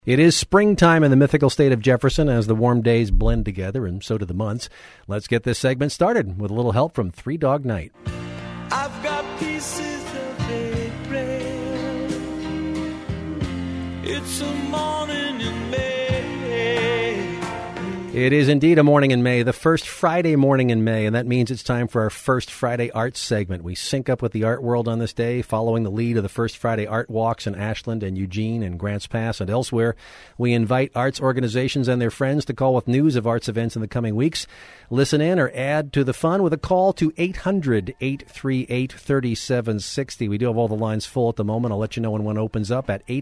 It is springtime in the mythical state of Jefferson as the warm days blend together, and so do the months. Let's get this segment started with a little help from Three Dog Night. I've got pieces of April. It's a morning in May. It is indeed a morning in May, the first Friday morning in May, and that means it's time for our First Friday Arts segment. We sync up with the art world on this day, following the lead of the First Friday Art Walks in Ashland and Eugene and Grants Pass and elsewhere. We invite arts organizations and their friends to call with news of arts events in the coming weeks. Listen in or add to the fun with a call to 800-838-3760. We do have all the lines full at the moment. I'll let you know when one opens up at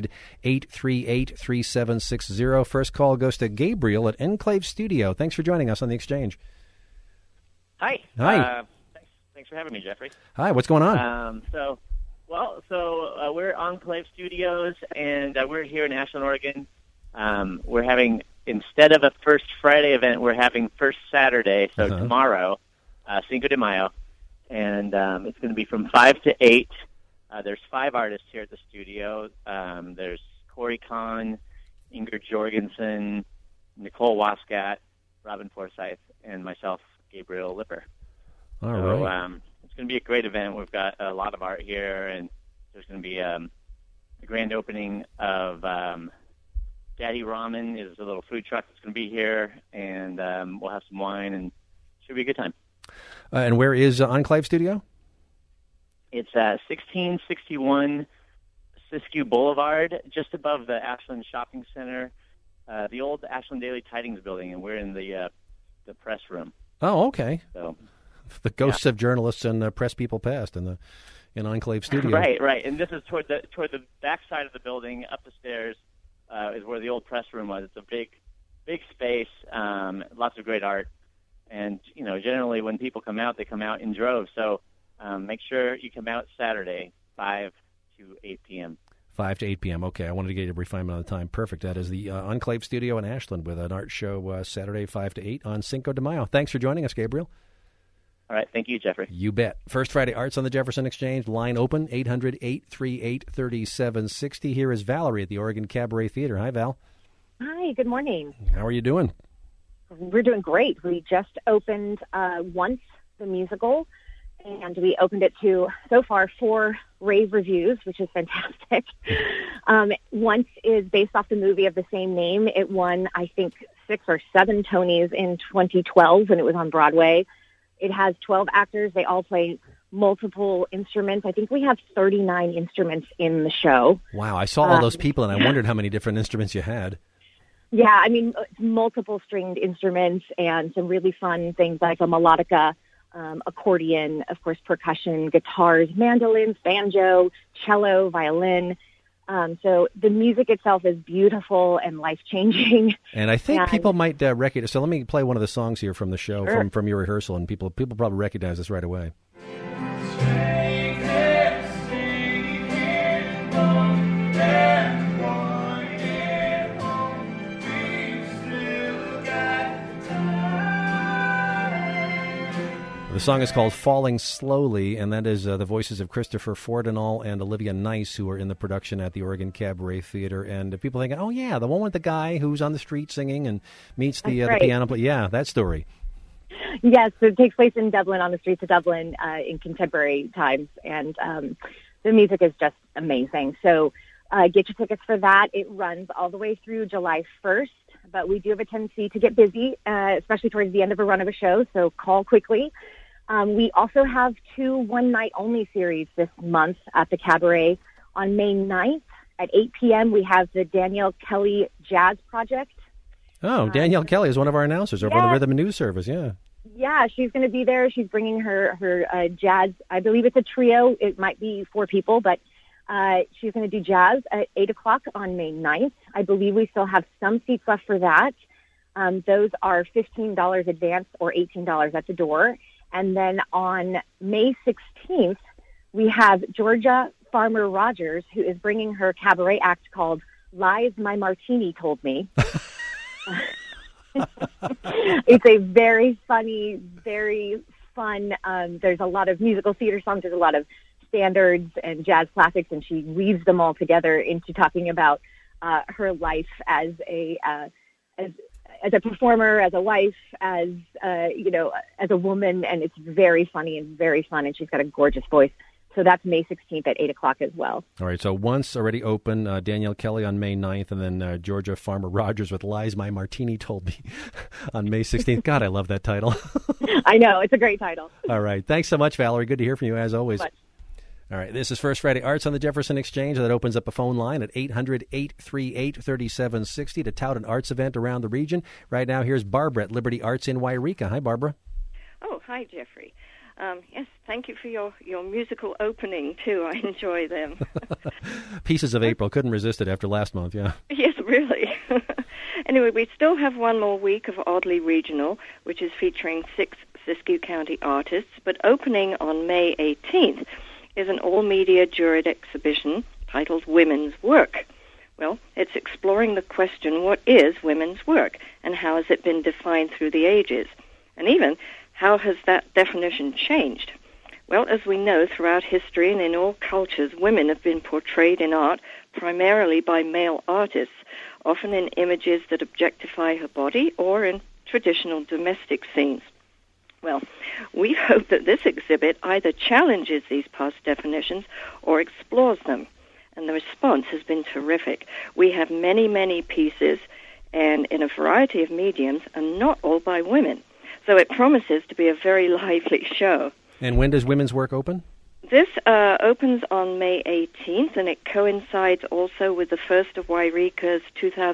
800-838-3760. First call goes to Gabriel at Enclave Studio. Thanks for joining us on The Exchange. Hi. Hi. Thanks for having me, Jeffrey. Hi, what's going on? We're Enclave Studios, and we're here in Ashland, Oregon. We're having, instead of a First Friday event, we're having First Saturday, so tomorrow, Cinco de Mayo, and it's going to be from 5 to 8. There's 5 artists here at the studio. There's Corey Kahn, Ingrid Jorgensen, Nicole Waskat, Robin Forsyth, and myself, Gabriel Lipper. All right. It's going to be a great event. We've got a lot of art here, and there's going to be a grand opening of Daddy Ramen is a little food truck that's going to be here, and we'll have some wine, and it should be a good time. And where is Enclave Studio? It's 1661 Siskiyou Boulevard, just above the Ashland Shopping Center, the old Ashland Daily Tidings building, and we're in the press room. Oh, okay. So, the ghosts of journalists and press people past in Enclave Studio. Right. And this is toward the back side of the building, up the stairs, is where the old press room was. It's a big space, lots of great art, and generally when people come out, they come out in droves. So make sure you come out Saturday, 5 to 8 p.m. 5 to 8 p.m. Okay, I wanted to get a refinement on the time. Perfect. That is the Enclave Studio in Ashland with an art show Saturday, 5 to 8 on Cinco de Mayo. Thanks for joining us, Gabriel. All right. Thank you, Jeffrey. You bet. First Friday Arts on the Jefferson Exchange. Line open, 800-838-3760. Here is Valerie at the Oregon Cabaret Theater. Hi, Val. Hi, good morning. How are you doing? We're doing great. We just opened Once, the musical, and we opened it to, so far, 4 rave reviews, which is fantastic. Once is based off the movie of the same name. It won, I think, 6 or 7 Tonys in 2012, and it was on Broadway. It has 12 actors. They all play multiple instruments. I think we have 39 instruments in the show. Wow, I saw all those people, and I wondered how many different instruments you had. Yeah, I mean, multiple stringed instruments and some really fun things like a melodica, accordion, of course, percussion, guitars, mandolins, banjo, cello, violin. So the music itself is beautiful and life-changing. And I think people might recognize. So let me play one of the songs here from the show, sure. from your rehearsal, and people probably recognize this right away. The song is called Falling Slowly, and that is the voices of Christopher Fordenall and Olivia Nice, who are in the production at the Oregon Cabaret Theater. And people think, oh, yeah, the one with the guy who's on the street singing and meets the piano player. Yeah, that story. Yes, so it takes place in Dublin, on the streets of Dublin, in contemporary times, and the music is just amazing. So get your tickets for that. It runs all the way through July 1st, but we do have a tendency to get busy, especially towards the end of a run of a show, so call quickly. We also have 2 one-night-only series this month at the Cabaret. On May 9th at 8 p.m., we have the Danielle Kelly Jazz Project. Oh, Danielle Kelly is one of our announcers over on the Rhythm and News Service, yeah. Yeah, she's going to be there. She's bringing her jazz. I believe it's a trio. It might be 4 people, but she's going to do jazz at 8 o'clock on May 9th. I believe we still have some seats left for that. Those are $15 advance or $18 at the door. And then on May 16th, we have Georgia Farmer Rogers, who is bringing her cabaret act called Lies My Martini Told Me. It's a very funny, very fun. There's a lot of musical theater songs. There's a lot of standards and jazz classics, and she weaves them all together into talking about her life as a performer, as a wife, as as a woman, and it's very funny and very fun, and she's got a gorgeous voice. So that's May 16th at 8 o'clock as well. All right, so once already open, Danielle Kelly on May 9th, and then Georgia Farmer Rogers with Lies My Martini Told Me on May 16th. God, I love that title. I know, it's a great title. All right, thanks so much, Valerie. Good to hear from you, as always. Thanks so much. All right, this is First Friday Arts on the Jefferson Exchange. That opens up a phone line at 800-838-3760 to tout an arts event around the region. Right now, here's Barbara at Liberty Arts in Wairika. Hi, Barbara. Oh, hi, Jeffrey. Yes, thank you for your musical opening, too. I enjoy them. Pieces of April. Couldn't resist it after last month, yeah. Yes, really. Anyway, we still have one more week of Oddly Regional, which is featuring 6 Siskiyou County artists, but opening on May 18th is an all-media juried exhibition titled Women's Work. Well, it's exploring the question, what is women's work, and how has it been defined through the ages? And even, how has that definition changed? Well, as we know, throughout history and in all cultures, women have been portrayed in art primarily by male artists, often in images that objectify her body or in traditional domestic scenes. Well, we hope that this exhibit either challenges these past definitions or explores them, and the response has been terrific. We have many, many pieces, and in a variety of mediums, and not all by women. So it promises to be a very lively show. And when does Women's Work open? This opens on May 18th, and it coincides also with the first of Wairika's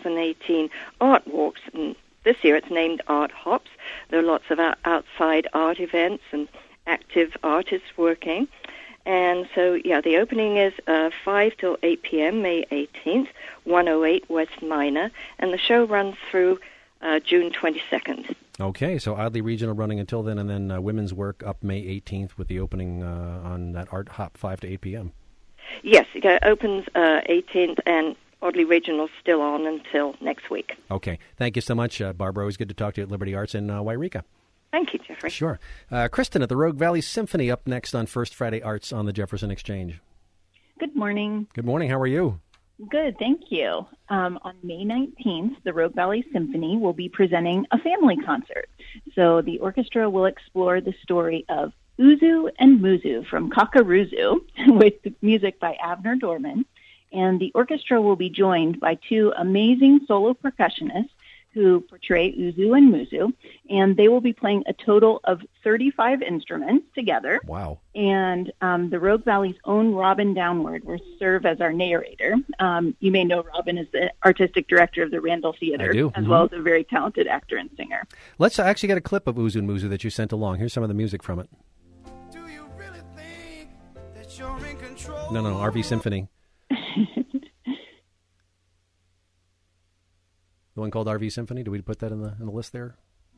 2018 art walks. And this year it's named Art Hops. There are lots of outside art events and active artists working. And so, yeah, the opening is 5 till 8 p.m., May 18th, 108 West Minor, and the show runs through June 22nd. Okay, so Oddly Regional running until then, and then Women's Work up May 18th with the opening on that Art Hop 5 to 8 p.m. Yes, it opens 18th, and Oddly Regional still on until next week. Okay, thank you so much, Barbara. Always good to talk to you at Liberty Arts in Wairika. Thank you, Jeffrey. Sure. Kristen at the Rogue Valley Symphony up next on First Friday Arts on the Jefferson Exchange. Good morning. Good morning. How are you? Good, thank you. On May 19th, the Rogue Valley Symphony will be presenting a family concert. So the orchestra will explore the story of Uzu and Muzu from Kakaruzu with music by Avner Dorman. And the orchestra will be joined by 2 amazing solo percussionists who portray Uzu and Muzu, and they will be playing a total of 35 instruments together. Wow. And the Rogue Valley's own Robin Downward will serve as our narrator. You may know Robin as the artistic director of the Randall Theater, I do. as well as a very talented actor and singer. Let's actually get a clip of Uzu and Muzu that you sent along. Here's some of the music from it. Do you really think that you're in control? No, RV Symphony. The one called RV Symphony. Do we put that in the list there?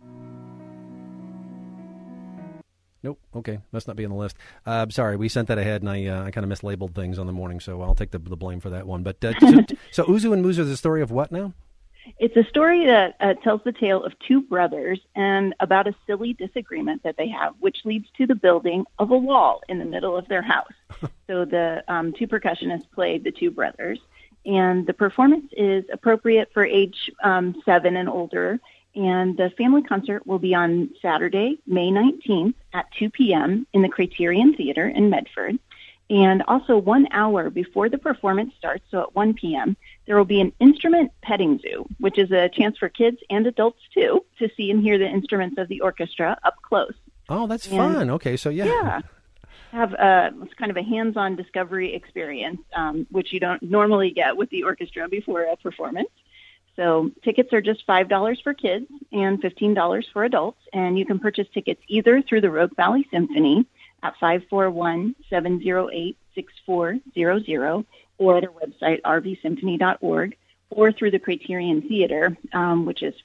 Nope. Okay, must not be in the list. Sorry, we sent that ahead, and I kind of mislabeled things on the morning, so I'll take the blame for that one. But so Uzu and Muzu is the story of what now? It's a story that tells the tale of 2 brothers and about a silly disagreement that they have, which leads to the building of a wall in the middle of their house. So the 2 percussionists played the 2 brothers, and the performance is appropriate for age 7 and older. And the family concert will be on Saturday, May 19th at 2 p.m. in the Criterion Theater in Medford. And also 1 hour before the performance starts, so at 1 p.m., there will be an instrument petting zoo, which is a chance for kids and adults, too, to see and hear the instruments of the orchestra up close. Oh, that's fun. Okay, so Yeah. Have it's kind of a hands-on discovery experience, which you don't normally get with the orchestra before a performance. So tickets are just $5 for kids and $15 for adults, and you can purchase tickets either through the Rogue Valley Symphony at 541-708-6400 or at our website, rvsymphony.org, or through the Criterion Theater, which is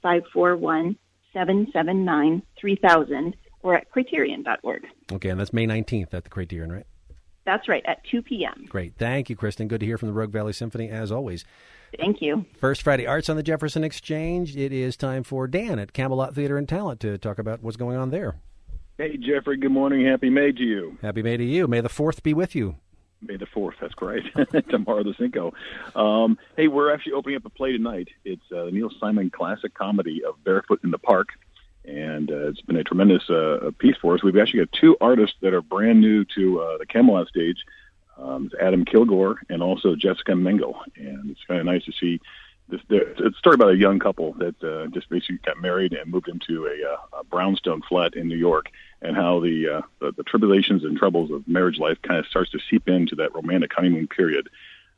541-779-3000, or at criterion.org. Okay, and that's May 19th at the Criterion, right? That's right, at 2 p.m. Great. Thank you, Kristen. Good to hear from the Rogue Valley Symphony, as always. Thank you. First Friday Arts on the Jefferson Exchange. It is time for Dan at Camelot Theater and Talent to talk about what's going on there. Hey, Jeffrey. Good morning. Happy May to you. Happy May to you. May the 4th be with you. May the 4th, that's great. Tomorrow the Cinco. Hey, we're actually opening up a play tonight. It's the Neil Simon classic comedy of Barefoot in the Park, and it's been a tremendous piece for us. We've actually got 2 artists that are brand new to the Camelot stage. It's Adam Kilgore and also Jessica Mengel, and it's kind of nice to see this. It's a story about a young couple that just basically got married and moved into a brownstone flat in New York, and how the tribulations and troubles of marriage life kind of starts to seep into that romantic honeymoon period.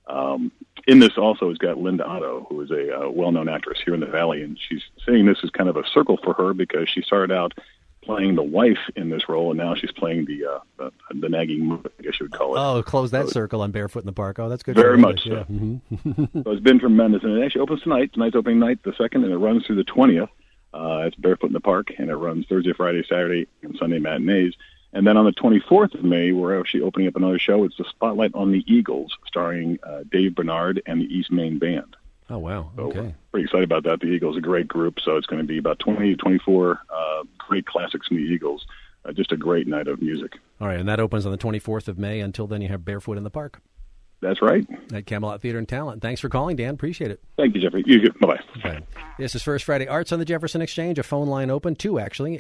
In this also has got Linda Otto, who is a well-known actress here in the Valley, and she's saying this is kind of a circle for her because she started out playing the wife in this role, and now she's playing the nagging mother, I guess you would call it. Oh, close that circle on Barefoot in the Park. Oh, that's good. Very much so. Yeah. Mm-hmm. So it's been tremendous, and it actually opens tonight. Tonight's opening night, the 2nd, and it runs through the 20th. It's Barefoot in the Park, and it runs Thursday, Friday, Saturday, and Sunday matinees. And then on the 24th of May, we're actually opening up another show. It's the Spotlight on the Eagles, starring Dave Bernard and the East Main Band. Oh, wow. So Okay. we're pretty excited about that. The Eagles are a great group, so it's going to be about 20 to 24 great classics from the Eagles. Just a great night of music. All right, and that opens on the 24th of May. Until then, you have Barefoot in the Park. That's right. At Camelot Theater and Talent. Thanks for calling, Dan. Appreciate it. Thank you, Jeffrey. You good. Bye-bye. Okay. This is First Friday Arts on the Jefferson Exchange. A phone line open, 2 actually,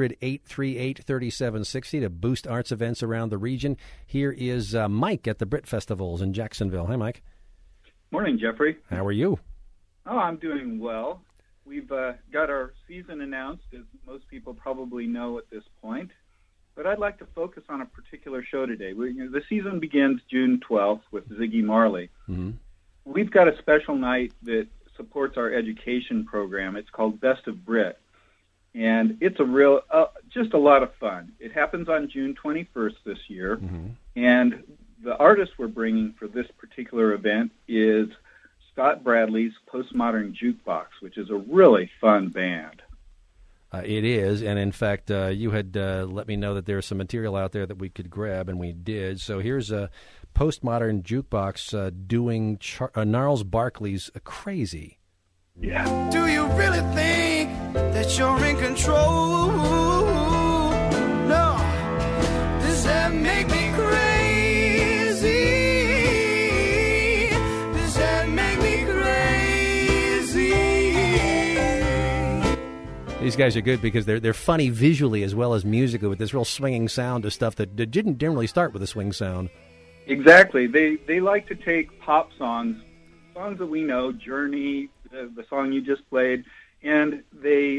800-838-3760 to boost arts events around the region. Here is Mike at the Brit Festivals in Jacksonville. Hi, Mike. Morning, Jeffrey. How are you? Oh, I'm doing well. We've got our season announced, as most people probably know at this point. But I'd like to focus on a particular show today. The season begins June 12th with Ziggy Marley. Mm-hmm. We've got a special night that supports our education program. It's called Best of Brit. And it's a real, just a lot of fun. It happens on June 21st this year. Mm-hmm. And the artist we're bringing for this particular event is Scott Bradley's Postmodern Jukebox, which is a really fun band. It is, and in fact, you had let me know that there's some material out there that we could grab, and we did. So here's a Postmodern Jukebox doing Gnarls Barkley's Crazy. Yeah. Do you really think that you're in control? No. Does that make me crazy? Does that make me crazy? These guys are good because they're funny visually as well as musically, with this real swinging sound to stuff that didn't generally start with a swing sound. Exactly. They like to take pop songs that we know, Journey, the song you just played, and they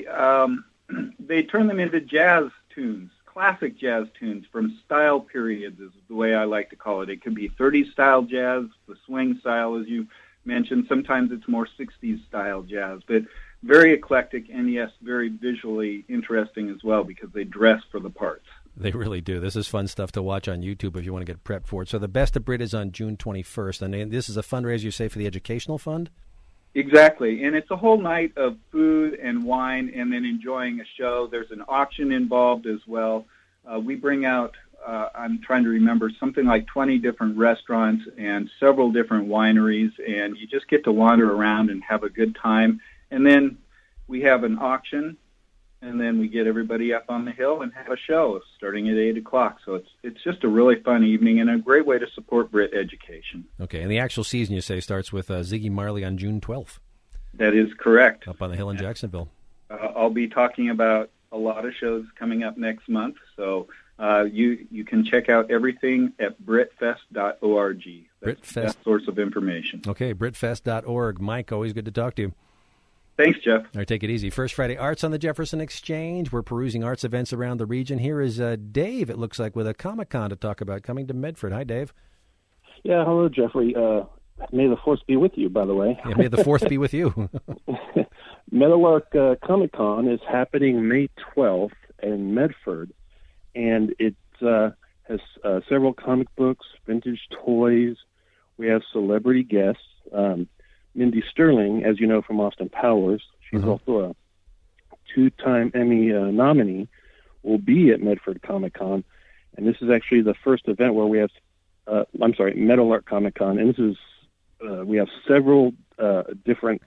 turn them into jazz tunes, classic jazz tunes from style periods is the way I like to call it. It could be 30s style jazz, the swing style, as you mentioned. Sometimes it's more 60s style jazz, but very eclectic, and yes, very visually interesting as well because they dress for the parts. They really do. This is fun stuff to watch on YouTube if you want to get prepped for it. So the Best of Brit is on June 21st, and this is a fundraiser, you say, for the Educational Fund? Exactly, and it's a whole night of food and wine and then enjoying a show. There's an auction involved as well. We bring out, I'm trying to remember, something like 20 different restaurants and several different wineries, and you just get to wander around and have a good time. And then we have an auction, and then we get everybody up on the hill and have a show starting at 8 o'clock. So it's just a really fun evening and a great way to support Brit education. Okay, and the actual season, you say, starts with Ziggy Marley on June 12th. That is correct. Up on the hill in Jacksonville. I'll be talking about a lot of shows coming up next month, so you can check out everything at britfest.org. That's the best source of information. Okay, britfest.org. Mike, always good to talk to you. Thanks, Jeff. All right, take it easy. First Friday Arts on the Jefferson Exchange. We're perusing arts events around the region. Here is Dave, it looks like, with a Comic-Con to talk about coming to Medford. Hi, Dave. Yeah, hello, Jeffrey. May the Force be with you, by the way. Yeah, may the Fourth be with you. Meadowlark Comic-Con is happening May 12th in Medford, and it has several comic books, vintage toys. We have celebrity guests. Mindy Sterling, as you know from Austin Powers, she's also a two-time Emmy nominee, will be at Medford Comic-Con. And this is actually the first event where we have, Meadowlark Comic-Con. And this is, we have several different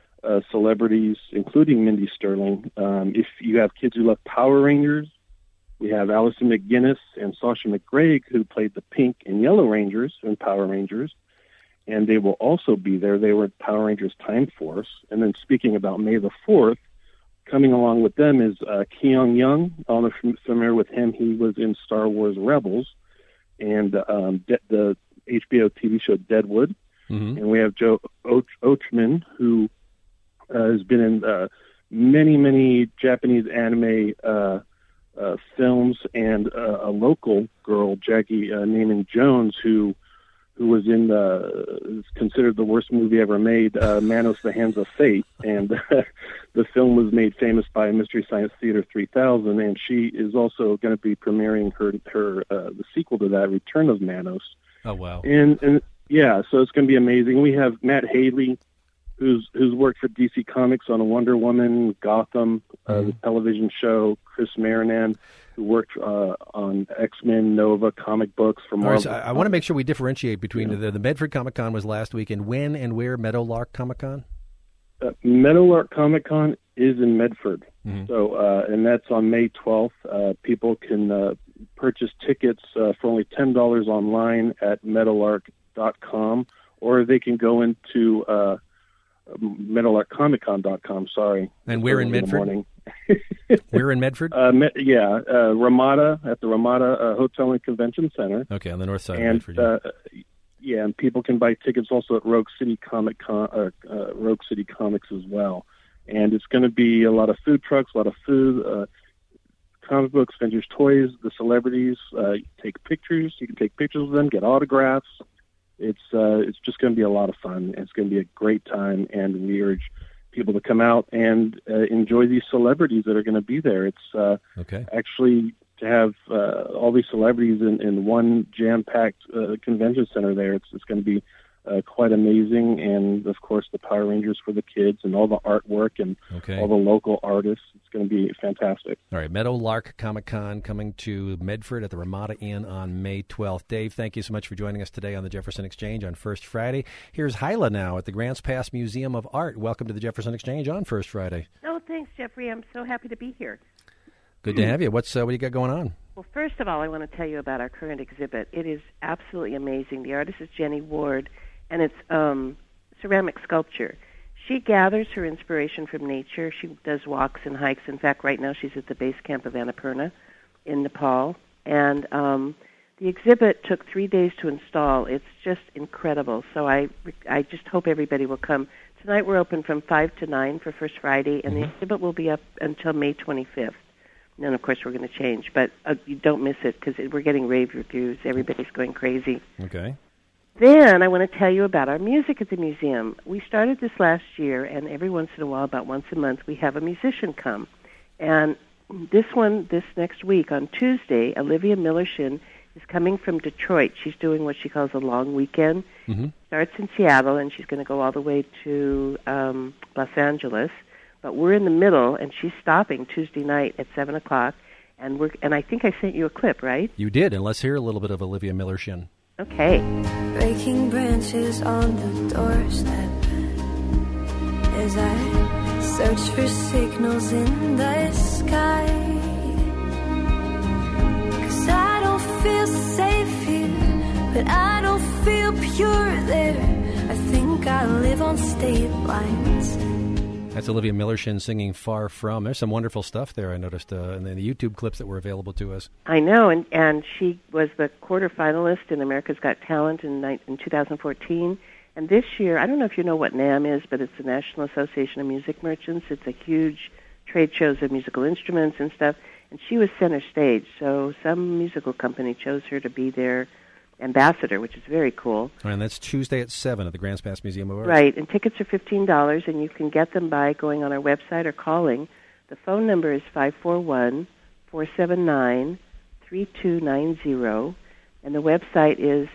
celebrities, including Mindy Sterling. If you have kids who love Power Rangers, We have Allison McGinnis and Sasha McGregor, who played the Pink and Yellow Rangers in Power Rangers, and they will also be there. They were at Power Rangers Time Force. And then speaking about May the 4th, coming along with them is Keong Young. I don't know if you're familiar with him. He was in Star Wars Rebels and the HBO TV show Deadwood. Mm-hmm. And we have Joe Ochman, who has been in many, many Japanese anime films, and a local girl, Jackie Naaman Jones, who was in is considered the worst movie ever made, Manos: The Hands of Fate, and the film was made famous by Mystery Science Theater 3000, and she is also going to be premiering her the sequel to that, Return of Manos. Oh wow! And yeah, so it's going to be amazing. We have Matt Haley, who's worked for DC Comics on Wonder Woman, Gotham, the television show. Chris Marinan, who worked on X-Men, Nova, comic books for Marvel. Right, so I want to make sure we differentiate between the Medford Comic Con was last week, and when and where Meadowlark Comic Con? Meadowlark Comic Con is in Medford, so and that's on May 12th. People can purchase tickets for only $10 online at meadowlark.com, or they can go into meadowlarkcomiccon.com. Sorry. And we're in Medford. We're in Medford? Ramada, at the Ramada Hotel and Convention Center. Okay, on the north side of Medford. And people can buy tickets also at Rogue City Comics as well. And it's going to be a lot of food trucks, a lot of food, comic books, vintage toys, the celebrities. Take pictures. You can take pictures of them, get autographs. It's just going to be a lot of fun. It's going to be a great time, and we urge people to come out and enjoy these celebrities that are going to be there. It's actually to have all these celebrities in one jam-packed convention center there. It's going to be quite amazing, and of course the Power Rangers for the kids and all the artwork and all the local artists. It's going to be fantastic. All right, Meadowlark Comic Con coming to Medford at the Ramada Inn on May 12th. Dave, thank you so much for joining us today on the Jefferson Exchange on First Friday. Here's Hyla now at the Grants Pass Museum of Art. Welcome to the Jefferson Exchange on First Friday. Oh, thanks, Jeffrey. I'm so happy to be here. Good to have you. What do you got going on? Well, first of all, I want to tell you about our current exhibit. It is absolutely amazing. The artist is Jenny Ward, and it's ceramic sculpture. She gathers her inspiration from nature. She does walks and hikes. In fact, right now she's at the base camp of Annapurna in Nepal. And the exhibit took 3 days to install. It's just incredible. So I just hope everybody will come. Tonight we're open from 5 to 9 for First Friday, and the exhibit will be up until May 25th. And then, of course, we're going to change. But you don't miss it because we're getting rave reviews. Everybody's going crazy. Okay. Then I want to tell you about our music at the museum. We started this last year, and every once in a while, about once a month, we have a musician come. And this next week, on Tuesday, Olivia Millershin is coming from Detroit. She's doing what she calls a long weekend. Starts in Seattle, and she's going to go all the way to Los Angeles. But we're in the middle, and she's stopping Tuesday night at 7 o'clock. And I think I sent you a clip, right? You did, and let's hear a little bit of Olivia Millershin. Okay. Breaking branches on the doorstep as I search for signals in the sky. 'Cause I don't feel safe here, but I don't feel pure there. I think I live on state lines. That's Olivia Millershin singing Far From. There's some wonderful stuff there, I noticed, in the YouTube clips that were available to us. I know, and she was the quarterfinalist in America's Got Talent in 2014. And this year, I don't know if you know what NAMM is, but it's the National Association of Music Merchants. It's a huge trade shows of musical instruments and stuff. And she was center stage, so some musical company chose her to be their ambassador, which is very cool. And that's Tuesday at 7 at the Grants Pass Museum of Art. Right, and tickets are $15, and you can get them by going on our website or calling. The phone number is 541-479-3290, and the website is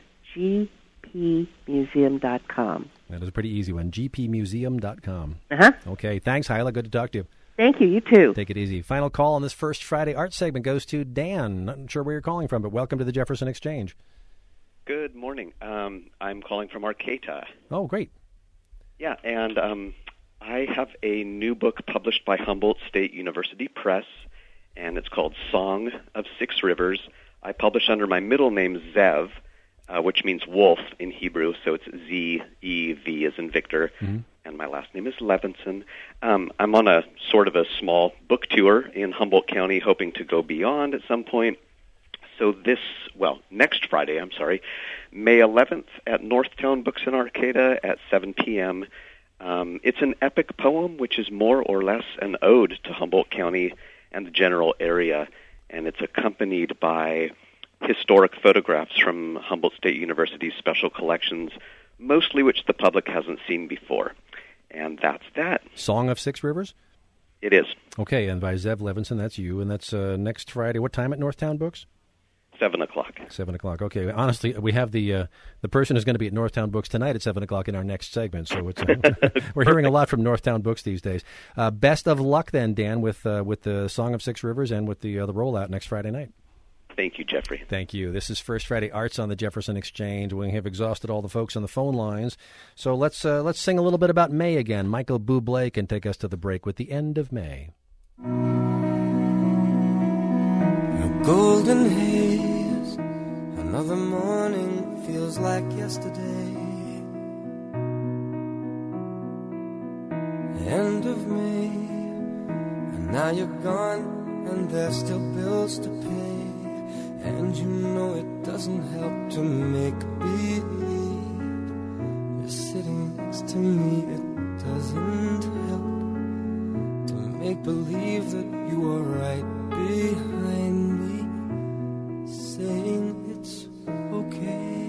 gpmuseum.com. That is a pretty easy one, gpmuseum.com. Uh-huh. Okay, thanks, Hyla. Good to talk to you. Thank you. You too. Take it easy. Final call on this First Friday Art segment goes to Dan. Not sure where you're calling from, but welcome to the Jefferson Exchange. Good morning. I'm calling from Arcata. Oh, great. Yeah, and I have a new book published by Humboldt State University Press, and it's called Song of Six Rivers. I publish under my middle name, Zev, which means wolf in Hebrew, so it's Z-E-V as in Victor, and my last name is Levinson. I'm on a sort of a small book tour in Humboldt County, hoping to go beyond at some point. So next Friday, May 11th at Northtown Books in Arcata at 7 p.m. It's an epic poem, which is more or less an ode to Humboldt County and the general area, and it's accompanied by historic photographs from Humboldt State University's special collections, mostly which the public hasn't seen before. And that's that. Song of Six Rivers? It is. Okay, and by Zev Levinson, that's you, and that's next Friday. What time at Northtown Books? 7 o'clock. 7 o'clock. Okay. Honestly, we have the person who's going to be at Northtown Books tonight at 7 o'clock in our next segment. So it's we're hearing a lot from Northtown Books these days. Best of luck then, Dan, with the Song of Six Rivers and with the rollout next Friday night. Thank you, Jeffrey. Thank you. This is First Friday Arts on the Jefferson Exchange. We have exhausted all the folks on the phone lines. So let's sing a little bit about May again. Michael Bublé can take us to the break with The End of May. A golden haze, another morning feels like yesterday. End of May, and now you're gone, and there's still bills to pay. And you know it doesn't help to make believe you're sitting next to me. It doesn't help to make believe that you are right behind me, saying it's okay.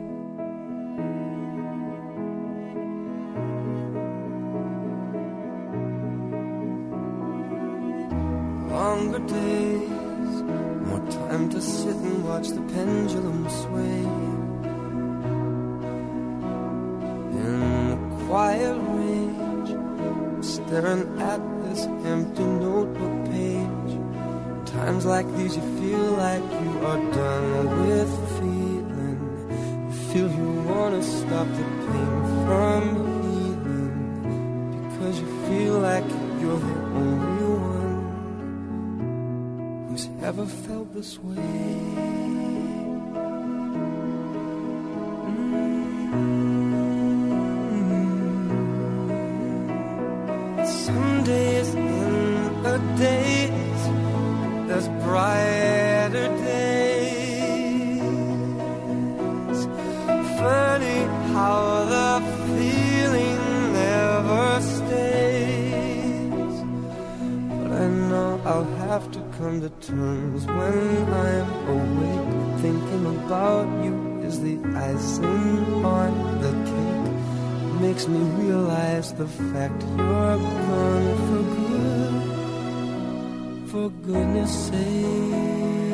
Longer days, more time to sit and watch the pendulum sway. In the quiet rage, I'm staring at this empty notebook page. Times like these you feel like you are done with feeling. You feel you want to stop the pain from healing, because you feel like you're the only one who's ever felt this way. Some days in the days, there's brighter days. Funny how the feeling never stays. But I know I'll have to come to terms when I'm awake. Thinking about you is the icing on the cake. It makes me realize the fact you're gone for good. For goodness sake.